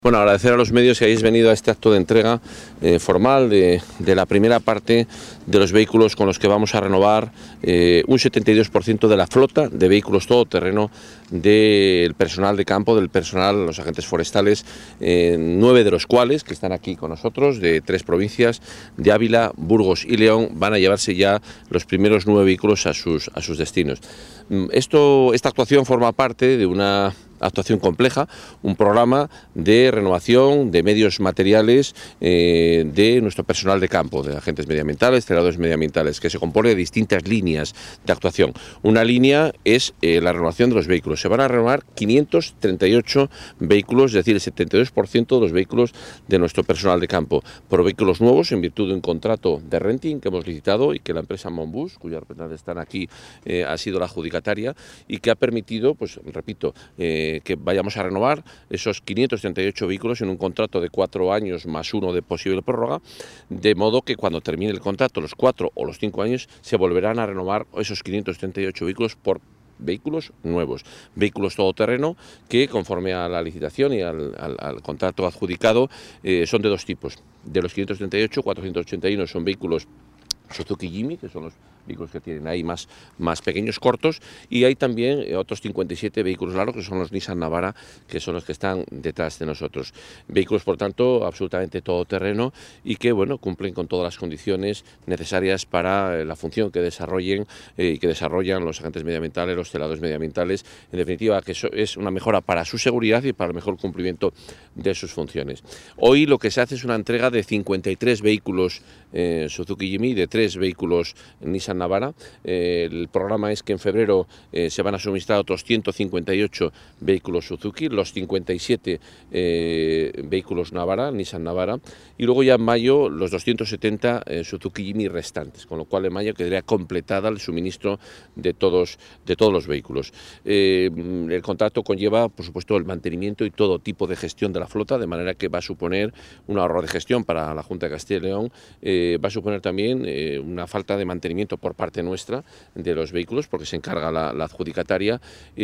Bueno, agradecer a los medios que hayáis venido a este acto de entrega formal de la primera parte de los vehículos con los que vamos a renovar un 72% de la flota de vehículos todoterreno del personal de campo, del personal, los agentes forestales, 9 de los cuales, que están aquí con nosotros, de 3 provincias, de Ávila, Burgos y León, van a llevarse ya los primeros 9 vehículos a sus destinos. Esta actuación forma parte de una actuación compleja, un programa de renovación de medios materiales de nuestro personal de campo, de agentes medioambientales, celadores medioambientales, que se compone de distintas líneas de actuación. Una línea es la renovación de los vehículos. Se van a renovar 538 vehículos, es decir, el 72% de los vehículos de nuestro personal de campo, por vehículos nuevos en virtud de un contrato de renting que hemos licitado y que la empresa Monbus, cuyos representantes están aquí, ha sido la adjudicataria y que ha permitido, pues repito, que vayamos a renovar esos 538 vehículos en un contrato de 4 años más 1 de posible prórroga, de modo que cuando termine el contrato, los 4 o los 5 años, se volverán a renovar esos 538 vehículos por vehículos nuevos, vehículos todoterreno que, conforme a la licitación y al contrato adjudicado, son de 2 tipos. De los 538, 481 son vehículos Suzuki Jimmy, que son los vehículos que tienen ahí más pequeños, cortos, y hay también otros 57 vehículos largos, que son los Nissan Navara, que son los que están detrás de nosotros. Vehículos, por tanto, absolutamente todoterreno y que, bueno, cumplen con todas las condiciones necesarias para la función que desarrollen y que desarrollan los agentes medioambientales, los celadores medioambientales. En definitiva, que eso es una mejora para su seguridad y para el mejor cumplimiento de sus funciones. Hoy lo que se hace es una entrega de 53 vehículos Suzuki Jimmy, de 3 vehículos Nissan Navara. El programa es que en febrero se van a suministrar otros 158 vehículos Suzuki, los 57 vehículos Navara, Nissan Navara, y luego ya en mayo los 270 Suzuki Jimmy restantes, con lo cual en mayo quedaría completada el suministro de todos los vehículos. El contrato conlleva, por supuesto, el mantenimiento y todo tipo de gestión de la flota, de manera que va a suponer un ahorro de gestión para la Junta de Castilla y León, va a suponer también una falta de mantenimiento por parte nuestra de los vehículos, porque se encarga la adjudicataria,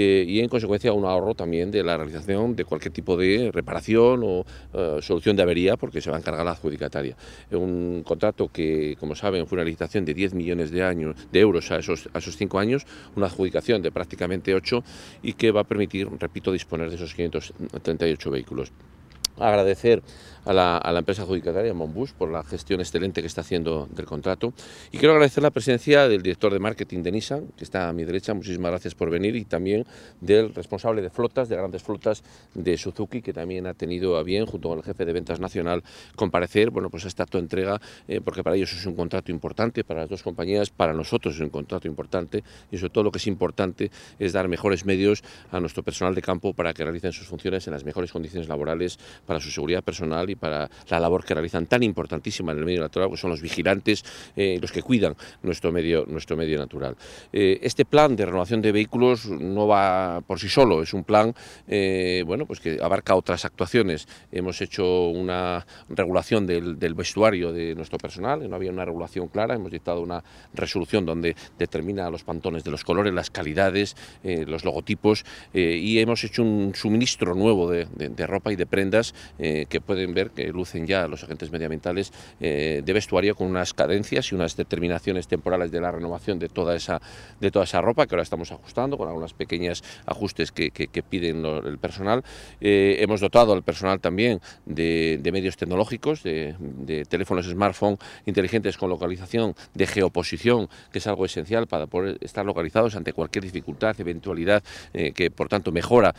y en consecuencia un ahorro también de la realización de cualquier tipo de reparación o solución de avería, porque se va a encargar la adjudicataria. Un contrato que, como saben, fue una licitación de 10 millones de euros a esos 5 años, una adjudicación de prácticamente 8 y que va a permitir, repito, disponer de esos 538 vehículos. Agradecer a la empresa adjudicataria Monbus por la gestión excelente que está haciendo del contrato, y quiero agradecer la presencia del director de marketing de Nissan, que está a mi derecha, muchísimas gracias por venir, y también del responsable de flotas, de grandes flotas de Suzuki, que también ha tenido a bien, junto con el jefe de ventas nacional, comparecer, bueno, pues a este acto de entrega, porque para ellos es un contrato importante, para las dos compañías, para nosotros es un contrato importante, y sobre todo lo que es importante es dar mejores medios a nuestro personal de campo para que realicen sus funciones en las mejores condiciones laborales, para su seguridad personal y para la labor que realizan tan importantísima en el medio natural, que son los vigilantes, los que cuidan nuestro medio natural. Este plan de renovación de vehículos no va por sí solo, es un plan bueno, pues que abarca otras actuaciones. Hemos hecho una regulación del vestuario de nuestro personal, no había una regulación clara, hemos dictado una resolución donde determina los pantones de los colores, las calidades, los logotipos, y hemos hecho un suministro nuevo de ropa y de prendas que pueden ver que lucen ya los agentes medioambientales de vestuario, con unas cadencias y unas determinaciones temporales de la renovación de toda esa ropa, que ahora estamos ajustando con algunos pequeños ajustes que piden el personal. Hemos dotado al personal también de medios tecnológicos, de teléfonos smartphone inteligentes con localización de geoposición, que es algo esencial para poder estar localizados ante cualquier dificultad, eventualidad, que por tanto mejora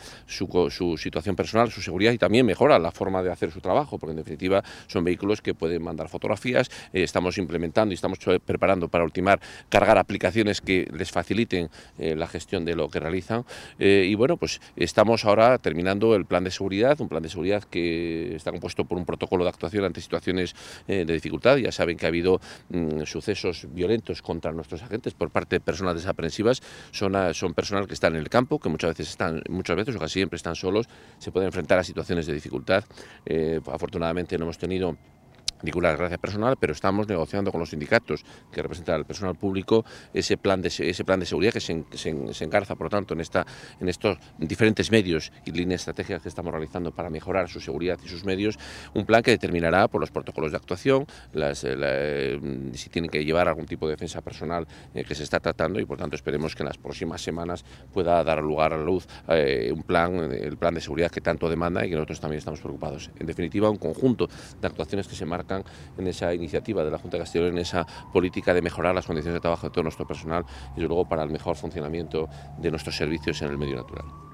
su situación personal, su seguridad, y también mejora la forma de hacer su trabajo, porque en definitiva son vehículos que pueden mandar fotografías. Estamos implementando y estamos preparando para ultimar, cargar aplicaciones que les faciliten la gestión de lo que realizan, y bueno, pues estamos ahora terminando el plan de seguridad, un plan de seguridad que está compuesto por un protocolo de actuación ante situaciones de dificultad. Ya saben que ha habido sucesos violentos contra nuestros agentes por parte de personas desaprensivas. Son personal que están en el campo, que muchas veces o casi siempre están solos, se pueden enfrentar a situaciones de dificultad. Afortunadamente no hemos tenido particular gracia personal, pero estamos negociando con los sindicatos que representan al personal público ese plan de seguridad que se engarza, por lo tanto, en estos diferentes medios y líneas estratégicas que estamos realizando para mejorar su seguridad y sus medios, un plan que determinará por los protocolos de actuación, si tienen que llevar algún tipo de defensa personal que se está tratando, y por tanto esperemos que en las próximas semanas pueda dar lugar a la luz el plan de seguridad que tanto demanda y que nosotros también estamos preocupados. En definitiva, un conjunto de actuaciones que se marcan en esa iniciativa de la Junta de Castilla y León, en esa política de mejorar las condiciones de trabajo de todo nuestro personal y, desde luego, para el mejor funcionamiento de nuestros servicios en el medio natural.